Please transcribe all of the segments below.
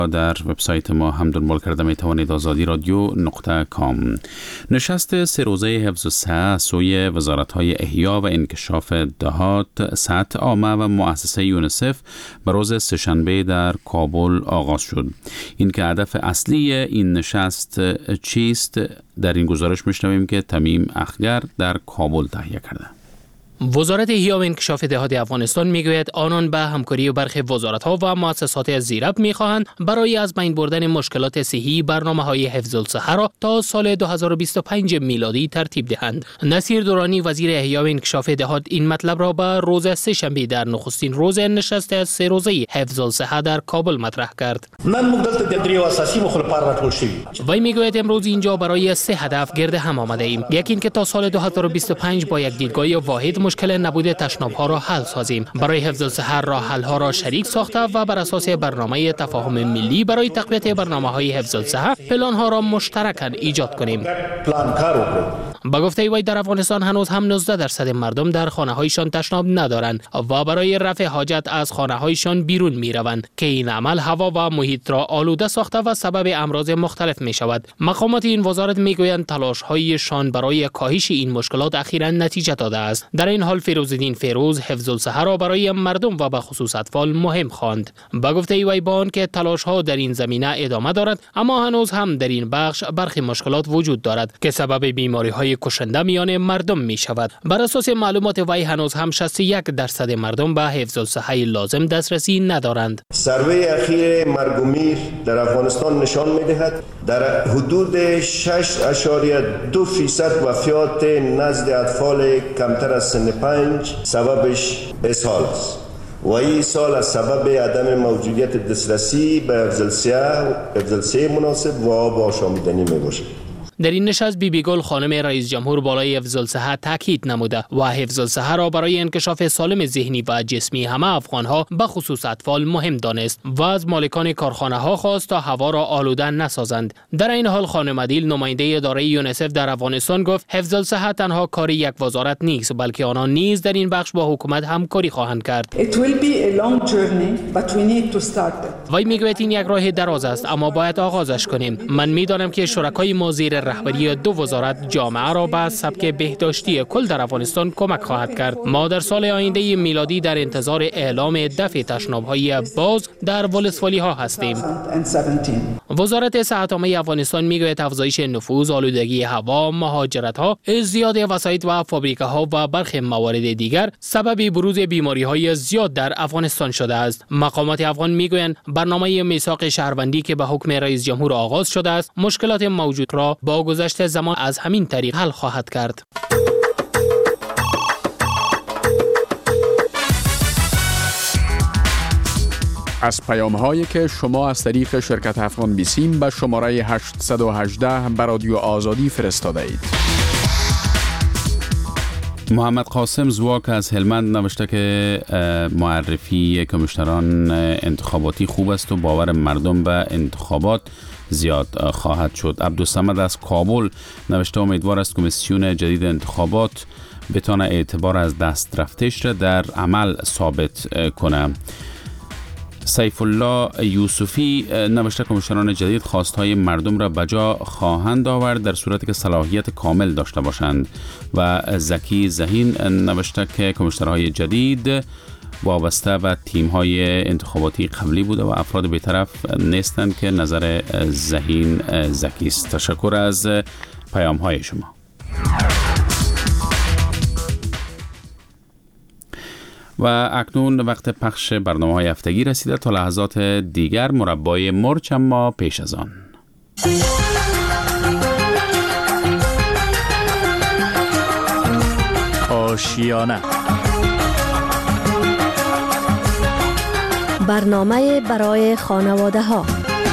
در وبسایت ما هم دنبال کرده می توانید azadi.radio.com. نشست 3 روزه حفظ الصحه سوی وزارت‌های احیا و انکشاف دهات، صحت عامه و مؤسسه یونیسف به روز سه‌شنبه در کابل آغاز شد. این که هدف اصلی این نشست چیست؟ در این گزارش میشنویم که تمیم اخگر در کابل تهیه کرده. وزارت احیا و انکشاف دهات افغانستان میگوید آنان به همکاری برخی وزارت‌ها و مؤسسات زیرب می‌خواهند برای از بین بردن مشکلات صحی برنامه‌های حفظ الصحه را تا سال 2025 میلادی ترتیب دهند. نصیر دورانی وزیر احیا و انکشاف دهات این مطلب را به روز سه‌شنبه در نخستین روز نشست 3 روزه حفظ الصحه در کابل مطرح کرد. من مدت تدریج اساسی مخالفت را طول شوی. وی میگوید امروز اینجا برای 3 هدف گرد هم آمده ایم. یکی اینکه تا سال 2025 با یک دیدگاه واحد مشکل نبود تشناب‌ها را حل سازیم. برای حفظ الصحه راه حل‌ها را شریک ساخته و بر اساس برنامه تفاهم ملی برای تقویت برنامه‌های حفظ الصحه پلان‌ها را مشترکاً ایجاد کنیم. با گفته وی در افغانستان هنوز هم 19% مردم در خانه‌هایشان تشناب ندارند و برای رفع حاجت از خانه‌هایشان بیرون می‌روند که این عمل هوا و محیط را آلوده ساخته و سبب امراض مختلف می‌شود. مقامات این وزارت می‌گویند تلاش‌هایشان برای کاهش این مشکلات اخیراً نتیجه داده است. در این حال فیروزالدین فیروز حفظ الصحه را برای مردم و به خصوص اطفال مهم خواند. با گفته وی با آنکه تلاش‌ها در این زمینه ادامه دارد، اما هنوز هم در این بخش برخی مشکلات وجود دارد که سبب بیماری‌های کشنده میان مردم می‌شود. بر اساس معلومات وی هنوز هم 61% مردم به حفظ الصحه لازم دسترسی ندارند. سروی اخیر مرگ و میر در افغانستان نشان می‌دهد در حدود 6.2% وفیات نزد اطفال کمتر از سن 5 سببش اسهال است و این سال از سبب عدم موجودیت دسترسی به حفظ الصحه مناسب و آب آشامیدنی می باشد. در این نشست بیبی گل خانم رئیس جمهور بالای حفظ الصحه تاکید نموده و حفظ الصحه را برای انکشاف سالم ذهنی و جسمی همه افغان‌ها به خصوص اطفال مهم دانست و از مالکان کارخانه‌ها خواست تا هوا را آلوده نسازند. در این حال خانم عدیل نماینده اداره یونیسف در افغانستان گفت حفظ الصحه تنها کار یک وزارت نیست بلکه آنان نیز در این بخش با حکومت همکاری خواهند کرد. وی میگوید این یک راه دراز است اما باید آغازش کنیم. من میدانم که شرکای ما زیر رهبری 2 وزارت جامعه را به سبک بهداشتی کل در افغانستان کمک خواهد کرد. ما در سال آینده میلادی در انتظار اعلام دفع تشناب‌های باز در ولسوالی‌ها هستیم. وزارت صحت عامه افغانستان میگوید افزایش نفوذ، آلودگی هوا، مهاجرت‌ها، ازدیاد وسایط و فابریکه‌ها و برخی موارد دیگر سبب بروز بیماری‌های زیاد در افغانستان شده است. مقامات افغان میگویند برنامه میثاق شهروندی که به حکم رئیس جمهور آغاز شده است، مشکلات موجود را با گذشت زمان از همین طریق حل خواهد کرد. از پیام‌هایی که شما از طریق شرکت افغان بیسیم به شماره 818 به رادیو آزادی فرستاده اید. محمد قاسم زواک از هلمند نوشته که معرفی کمیشنران انتخاباتی خوب است و باور مردم به انتخابات زیاد خواهد شد. عبدالصمد از کابل نوشته امیدوار است کمیسیون جدید انتخابات بتونه اعتبار از دست رفتهش را در عمل ثابت کنه. سیف الله یوسفی نوشته کمیشنران جدید خواستهای مردم را بجا خواهند آورد در صورتی که صلاحیت کامل داشته باشند. و زکی زهین نوشته که کمیشنرهای جدید وابسته به تیم‌های انتخاباتی قبلی بوده و افراد بی‌طرف نیستند که نظر زهین زکی است. تشکر از پیام‌های شما. و اکنون وقت پخش برنامه‌های هفتگی رسیده. تا لحظات دیگر مربای مرچ، اما پیش از آن آشیانه، برنامه برای خانواده ها.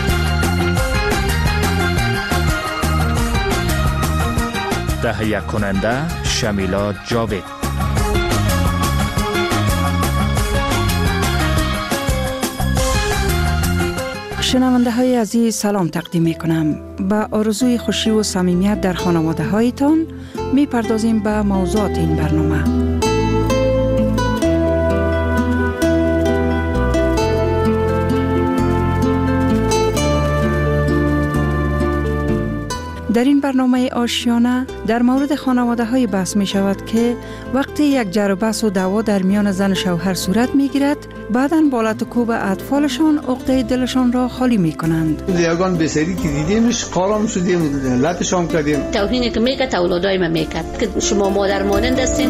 تهیه کننده شمیلا جاوید. شنونده های عزیز سلام تقدیم می کنم. با آرزوی خوشی و صمیمیت در خانواده هایتان می پردازیم به موضوعات این برنامه. در این برنامه آشیانه در مورد خانواده های بحث می شود که وقتی یک جر و بحث و دعوا در میان زن و شوهر صورت می گیرد، بعداً با لط و کوب اطفالشان عقده دلشان را خالی می کنند. دیگان بسری که دیدیمش قارم شدیم، لطشان کردیم. توهینی که میکرد اولادای من میکرد که شما مادر مانند هستین.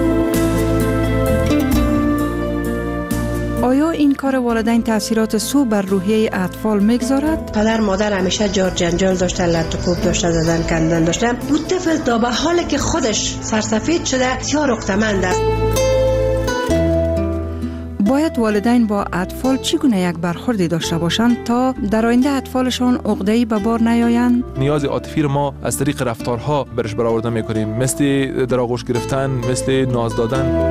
آیا این کار والدین تاثیرات سو بر روحیه اطفال میگذارد؟ پدر مادر همیشه جار جنجال داشتن، لط و کوب داشتن، زدن کندن داشتن. اون طفل تا به حالی که خودش سرسفید شده بسیار عقده‌مند است. باید والدین با اطفال چگونه یک برخوردی داشته باشند تا در آینده اطفالشان عقده‌ای به بار نیایند؟ نیاز عاطفی ما از طریق رفتارها برش برآورده میکنیم، مثل در آغوش گرفتن، مثل ناز دادن.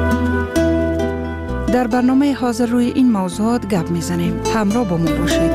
در برنامه حاضر روی این موضوعات گپ میزنیم. همراه با ما باشید.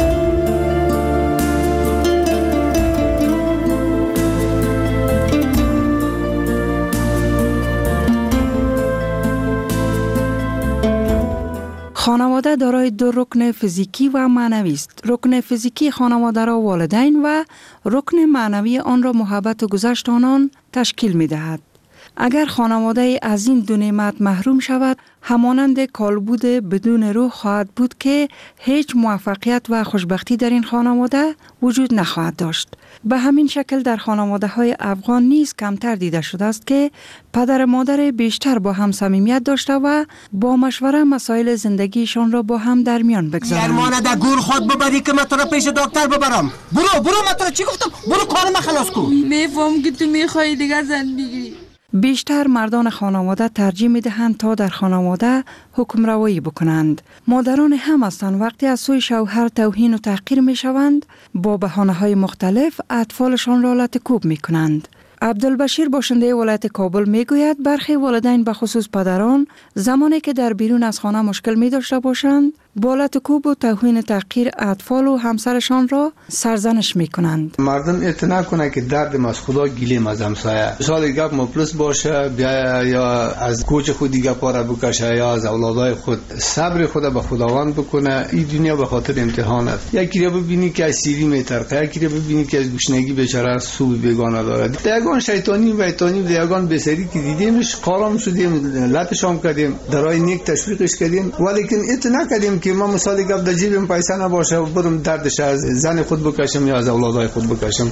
خانواده دارای دو رکن فیزیکی و معنوی است. رکن فیزیکی خانواده را والدین و رکن معنوی آن را محبت و گذشت آنان تشکیل می دهد. اگر خانواده از این دو نعمت محروم شود، همانند کالبد بدون روح خواهد بود که هیچ موفقیت و خوشبختی در این خانواده وجود نخواهد داشت. به همین شکل در خانواده های افغان نیز کمتر دیده شده است که پدر مادر بیشتر با هم صمیمیت داشته و با مشوره مسائل زندگیشان را با هم در میان بگذارند. درمانه در گور خود ببری که من تو را پیش دکتر ببرم. برو من تو را چی گفتم؟ برو کارم خلاص کن. میفهم که تو میخوای دیگر زندگی. بیشتر مردان خانواده ترجیح می دهند تا در خانواده حکم روایی بکنند. مادران هم هستند وقتی از سوی شوهر توهین و تحقیر می شوند، با بهانه های مختلف اطفالشان را لط و کوب می کنند. عبدالبشیر باشنده ولایت کابل می گوید برخی والدین به خصوص پدران زمانی که در بیرون از خانه مشکل می داشته باشند، با لط و کوب و توهین تحقیر اطفال و همسرشان را سرزنش می کنند. مردم اعتنا کنه که دردم از خدا گیلیم از همسایه. سال گپ مفلس باشه بیا یا از کوچ خود دیگه پاره بکشه یا از اولادای خود. صبر خود به خداوند بکنه. این دنیا به خاطر امتحان است. یکی رو ببینی که از سیری میترقه، یکی رو ببینی که از گوشنگی بیچاره سو بیگانه داره. دیگان شیطانی و ایتانی دیگان بسری که دیدیمش قارم شدیم، لطشام کردیم، درای نیک تشویقش کردیم، ولیکن اعتنا کردیم که ما مثلا گپ در جیبم پیسه نباشه و برم دردش از زن خود بکشم یا از اولادای خود بکشم.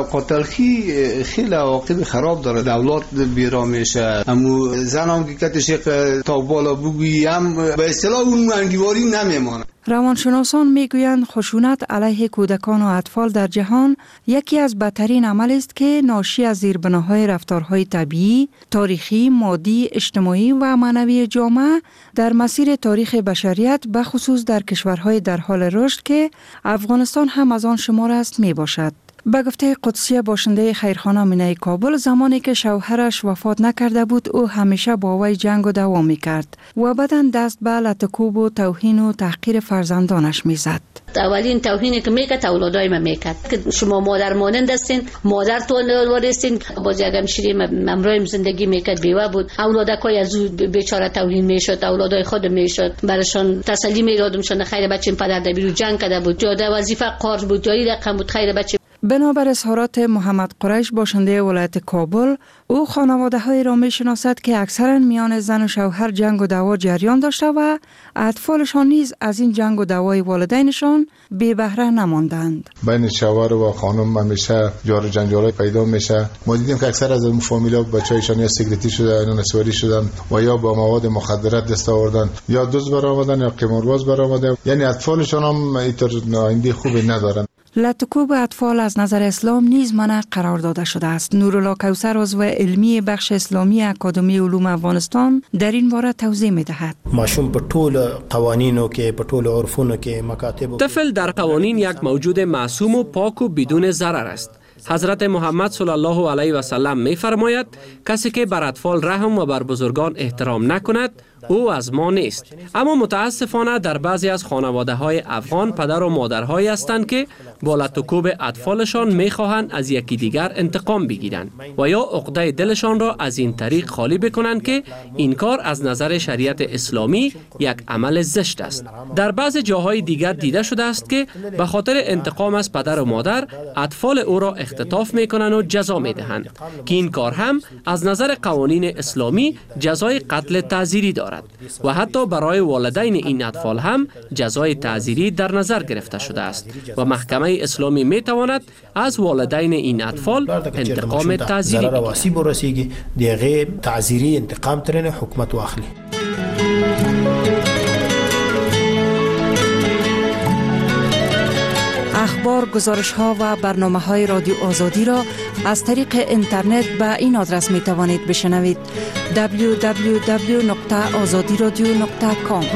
قاتلخی خیلی عواقب خراب داره. اولاد بیرا میشه. امو زنام که کتش تا بالا بگویم به اصطلاح اون انگیواری نمیمانه. روانشناسان میگویند خشونت علیه کودکان و اطفال در جهان یکی از بدترین عمل است که ناشی از زیربناهای رفتارهای طبیعی، تاریخی، مادی، اجتماعی و معنوی جامعه در مسیر تاریخ بشریت به خصوص در کشورهای در حال رشد که افغانستان هم از آن شمار است می باشد. به گفته قدسیه باشنده خیرخانه مینای کابل، زمانی که شوهرش وفات نکرده بود او همیشه با وی جنگ و دعوا میکرد و بعداً دست به لط و کوب و توهین و تحقیر فرزندانش میزد. اولین توهینی که میکرد اولادای من میکرد که شما مادر مانند هستین، مادر تو وارثین. باز یکم شیریم امرویم زندگی میکرد، بیوه بود. اولادکای از بیچاره توهین میشد، اولادای خود میشد، برشان تسلی میدادمشون خیر بچه‌م پدر در بیرو جنگ کرده بود، جاده وظیفه قارج بود، جایی رقم بود، خیر بچه. بنابر اظهارات محمد قریش باشنده ولایت کابل، او خانواده های را می شناسد که اکثرا میان زن و شوهر جنگ و دعوا جریان داشته و اطفالشان نیز از این جنگ و دعوای والدینشان بی بهره نماندند. بین شوهر و خانم همیشه جار و جنجال پیدا میشه. ما دیدیم که اکثر از اون فامیلا بچه‌هایشان یا سیگریتی شدن یا نسواری شدن و یا با مواد مخدرات دست آوردن یا دزد برآمدن یا قمارباز برآمدن. یعنی اطفالشان هم اینطور آینده خوبی ندارن. لط و کوب اطفال از نظر اسلام نیز منع قرار داده شده است. نورالله کوثر عضو علمی بخش اسلامی اکادمی علوم افغانستان در این باره توضیح می‌دهد. ماشوم په ټول قوانینو کې په ټول عرفونو کې مکاتب. طفل در قوانین یک موجود معصوم و پاک و بدون ضرر است. حضرت محمد صلی الله علیه و سلم می‌فرماید کسی که بر اطفال رحم و بر بزرگان احترام نکند او از ما نیست. اما متاسفانه در بعضی از خانواده‌های افغان پدر و مادرهایی هستند که با لطوکوب اطفالشان می‌خواهند از یکی دیگر انتقام بگیرند و یا عقده دلشان را از این طریق خالی بکنند که این کار از نظر شریعت اسلامی یک عمل زشت است. در بعض جاهای دیگر دیده شده است که به خاطر انتقام از پدر و مادر اطفال او را اختطاف می‌کنند و جزا می‌دهند که این کار هم از نظر قوانین اسلامی جزای قتل تعزیری دارد و حتی برای والدین این اطفال هم جزای تعزیری در نظر گرفته شده است و محکمه اسلامی می‌تواند از والدین این اطفال انتقام تعزیری بگیرد. دیگه تعزیری انتقام ترنه حکومت واخلی. اخبار، گزارش‌ها و برنامه‌های رادیو آزادی را از طریق اینترنت به این آدرس می‌توانید بشنوید: www.azadiradio.com.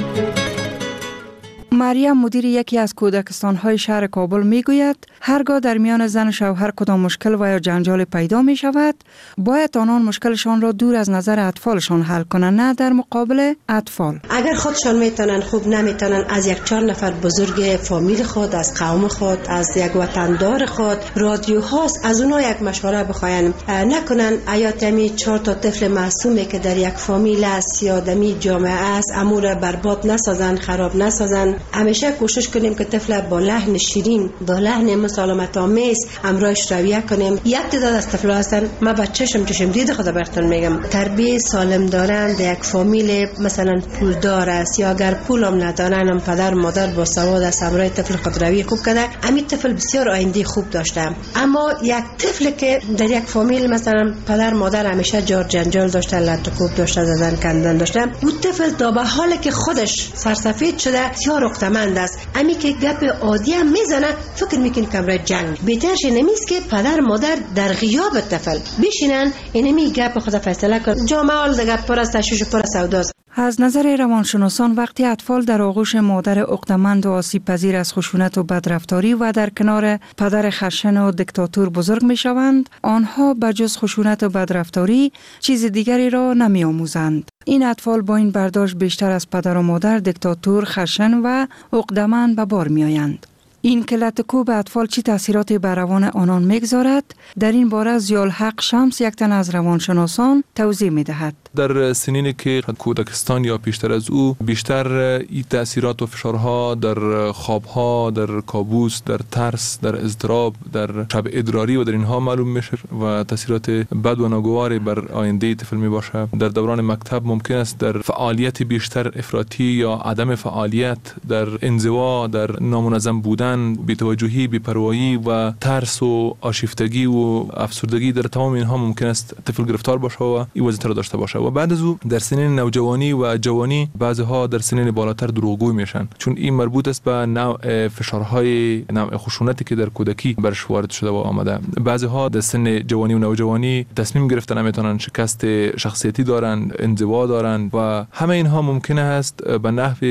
مریم، مدیر یکی از کودکستان‌های شهر کابل میگوید هرگاه در میان زن و شوهر کدام مشکل و یا جنجال پیدا می شود، باید آنان مشکلشان را دور از نظر اطفالشان حل کنند، نه در مقابل اطفال. اگر خودشان میتونن خوب نمیتونن، از یک 4 نفر بزرگ فامیل خود، از قوم خود، از یک وطندار خود، رادیو هاست، از اونها یک مشوره بخواین، نکنن ایاتمی 4 تا طفل معصومی که در یک فامیل است یا دمی جامعه است امور برباد نسازن، خراب نسازن. همیشه کوشش کنیم که طفل با لحن شیرین، با لحن مسالمت آمیز امرایش رویه کنیم. یک تعداد از طفلا هستن، من بچه‌شم دید خدا برتون میگم، تربیت سالم دارن در یک فامیل مثلا پولدار است یا اگر پولم ندارن، هم پدر مادر با سواد است، امرای طفل خود رویه خوب کرده، همین طفل بسیار آینده خوب داشته. اما یک طفل که در یک فامیل مثلا پدر مادر همیشه جار جنجال داشته، لطوکوب داشته، زدن کندن داشته، اون طفل تا به حالی که خودش سرسفید شده بسیار عقده‌مند است. امی که گپ عادی هم میزنه فکر میکنه کمره جنگ. بهترش نمیست که پدر مادر در غیاب طفل بشینن اینمی گپ خود فیصله کن. جامعه حال دیگه پر از تشویش و پر از سوداست. از نظر روانشناسان وقتی اطفال در آغوش مادر عقده‌مند و آسیب پذیر از خشونت و بدرفتاری و در کنار پدر خشن و دیکتاتور بزرگ می شوند، آنها بجز خشونت و بدرفتاری چیز دیگری را نمی آموزند. این اطفال با این برداشت بیشتر از پدر و مادر دیکتاتور، خشن و عقده‌مند به بار می آیند. این که لطوکوب اطفال چی تاثیراتی بر روان آنان میگذارد، در این باره ضیاءالحق شمس، یک تن از روانشناسان، توضیح میدهد. در سنینی که کودکستان یا پیشتر از او بیشتر این تاثیرات و فشارها در خوابها، در کابوس، در ترس، در اضطراب، در شب ادراری و در اینها معلوم میشه و تاثیرات بد و ناگواری بر آینده طفل می باشه. در دوران مکتب ممکن است در فعالیت بیشتر افراطی یا عدم فعالیت، در انزوا، در نامنظم بودن، بی‌توجهی، بی‌پروایی و ترس و آشفتگی و افسردگی، در تمام اینها ممکن است طفل گرفتار باشه و این وضعیت را داشته باشه. و بعد از او در سنین نوجوانی و جوانی بعضها در سنین بالاتر دروغگوی میشن، چون این مربوط است به نوع فشارهای، نوع خشونتی که در کودکی برش وارد شده و آمده. بعضها در سن جوانی و نوجوانی تصمیم گرفتن نمیتونن، شکست شخصیتی دارن، انزوا دارن و همه اینها ممکن است به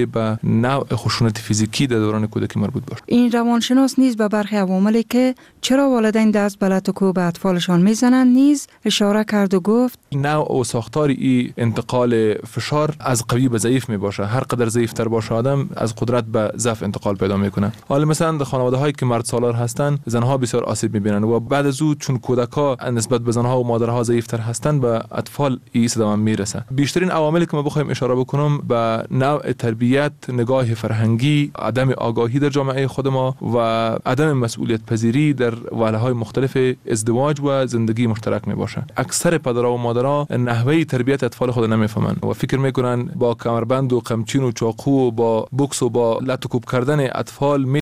نوع خشونت فیزیکی در دوران کودکی مربوط باشه. این روانشناس نیز به برخی عواملی که چرا والدین دست به لطوکوب اطفالشان میزنند نیز اشاره کرد و گفت نوع و ساختار این انتقال فشار از قوی به ضعیف می باشه. هر قدر ضعیف تر باشه آدم از قدرت به ضعف انتقال پیدا میکنه. حالا مثلا در خانواده هایی که مرد سالار هستن، زنها بسیار آسیب میبینن و بعد از او چون کودک‌ها نسبت به زنها و مادرها ضعیف تر هستن، به اطفال این صدمه میرسه. بیشترین عواملی که ما بخوایم اشاره بکنم به نوع تربیت، نگاه فرهنگی، عدم آگاهی در جامعه خود ما و عدم مسئولیت پذیری در واحدهای مختلف ازدواج و زندگی مشترک می باشه. اکثر پدرها و مادرها نحوه تربیت اطفال خود نمیفهمن و فکر میکنن با کمربند و قمچین و چاقو و با بوکس و با لطوکوب کردن اطفال